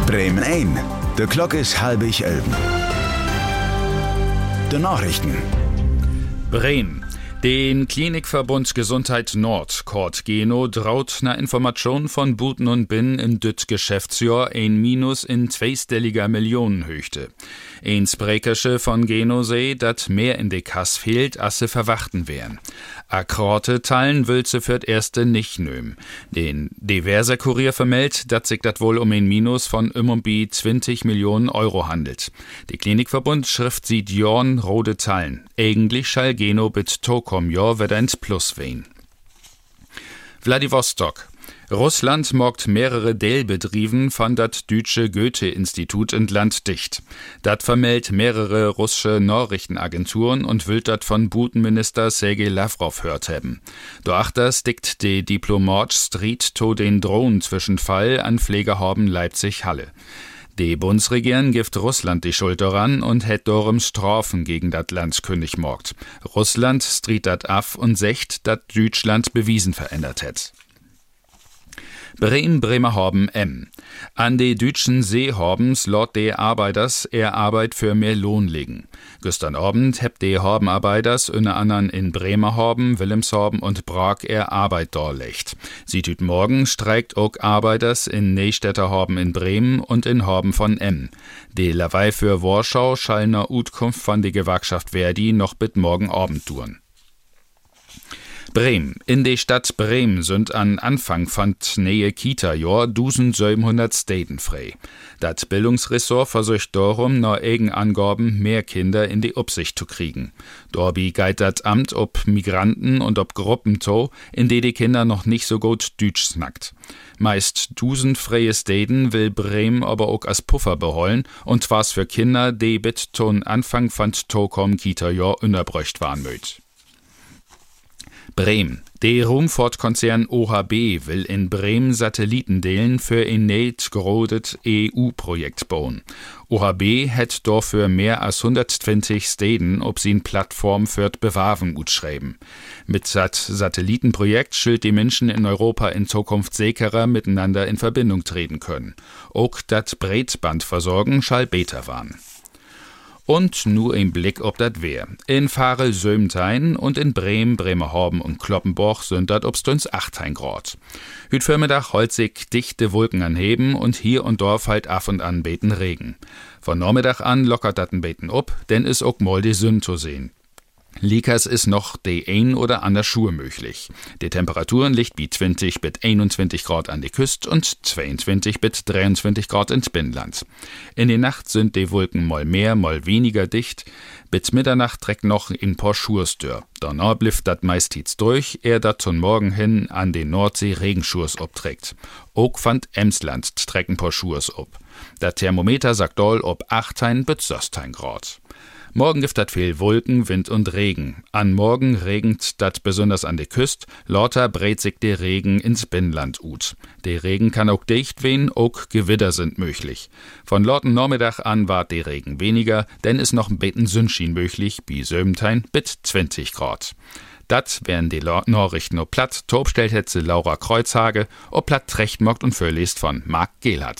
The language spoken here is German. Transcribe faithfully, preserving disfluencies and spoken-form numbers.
Bremen ein. Der Glock ist halb ich elben. Die Nachrichten. Bremen. Den Klinikverbund Gesundheit Nord, Kort Geno, traut na Information von Buten und Bin in düt Geschäftsjahr ein Minus in zweistelliger Millionenhöchte. Ein Sprekersche von Geno sei, dat mehr in de Kass fehlt, als se verwachten wären. Akkorte Teilen will se fürt erste nicht nöm. Den diverser Kurier vermeldt, dat sich dat wohl um ein Minus von um und bi zwanzig Millionen Euro handelt. Die Klinikverbund schrift sieht Jorn rote Teilen. Eigentlich schall Geno bit Tokom Jor wird ins Plus wehen. Wladiwostok. Russland morgt mehrere Teilbetrieben von dat Dütsche Goethe-Institut in Land dicht. Dat vermeldt mehrere russische Nachrichtenagenturen und will dat von Butenminister Sergei Lavrov hört haben. Doachter stickt de Diplomat Street to den Drohnenzwischenfall an Pflegehaben Leipzig-Halle. Die Bundesregierung gibt Russland die Schuld daran und hätt darum Strafen gegen dat Land kündig morgt. Russland striet dat af und secht, dat Deutschland bewiesen verändert hätt. Bremen Bremerhaven M. An de deutschen Seehabens lot de Arbeiters er Arbeit für mehr Lohn legen. Gestern Abend heb de Habenarbeiters unter anderem in Bremerhaven, Wilhelmshaven und Prag er Arbeit dorlegt. Sieht hüt morgen streikt auch Arbeiters in Neustädterhaben in Bremen und in Haben von M. De Lawei für Warschau schallner Utkunft von de Gewerkschaft Verdi noch bit morgen Abend duren. Bremen. In de Stadt Bremen sind an Anfang von nähe Kita-Jahr eintausendsiebenhundert Städten frei. Dat Bildungsressort versucht darum, nach eigen Angaben mehr Kinder in die Upsicht zu kriegen. Dorbi geit dat Amt ob Migranten und ob Gruppen to, in de die Kinder noch nicht so gut Dütsch snackt. Meist tausend freie Städten will Bremen aber auch als Puffer beholen und twas für Kinder, die bit ton Anfang von Tokom Kita-Jahr unterbröcht waren möt. Bremen. Der Rumfort-Konzern O H B will in Bremen Satellitendelen für ein net gerodet E U-Projekt bauen. O H B hätt dafür mehr als hundertzwanzig Städten ob sie eine Plattform für Bewahrung utschreiben. Mit dat Satellitenprojekt schild die Menschen in Europa in Zukunft sicherer miteinander in Verbindung treten können. Auch dat Breitbandversorgen schall beter waren. Und nur ein Blick ob dat Wehr. In Farel-Sömtein und in Bremen, Bremerhaven und Kloppenborch sind dat obstuns achtzehn Grad. Hüt Vormittag holzig dichte Wolken anheben und hier und dort halt af und an beten Regen. Von Nachmittag an lockert dat ein beten ob, denn is auch mal die Sünn zu sehen. Likas ist noch de ein oder ander Schuhe möglich. Die Temperaturen liegt bi zwanzig bis einundzwanzig Grad an die Küste und zweiundzwanzig bis dreiundzwanzig Grad ins Binnenland. In der Nacht sind die Wolken mal mehr, mal weniger dicht. Bis Mitternacht trägt noch in paar Schuhstör. Danach blifft dat meistens durch, er dat zum Morgen hin an den Nordsee Regenschurs obträgt. Auch fand Emsland trägt ein paar Schurs ob. Dat Thermometer sagt doll ob achtzehn bis sechzehn Grad. Morgen gibt dat viel Wolken, Wind und Regen. An morgen regnet dat besonders an der Küste, lauter breit sich der Regen ins Binnenland ut. Der Regen kann auch dicht wehen, auch Gewitter sind möglich. Von lauten Nachmittag an ward der Regen weniger, denn ist noch ein bisschen Sonnenschein möglich, wie Sömtein bis zwanzig Grad. Dat wären die Nachrichten ob platt, Torb stellt hetze Laura Kreuzhage, ob platt Trechtmockt und Förlest von Marc Gehlert.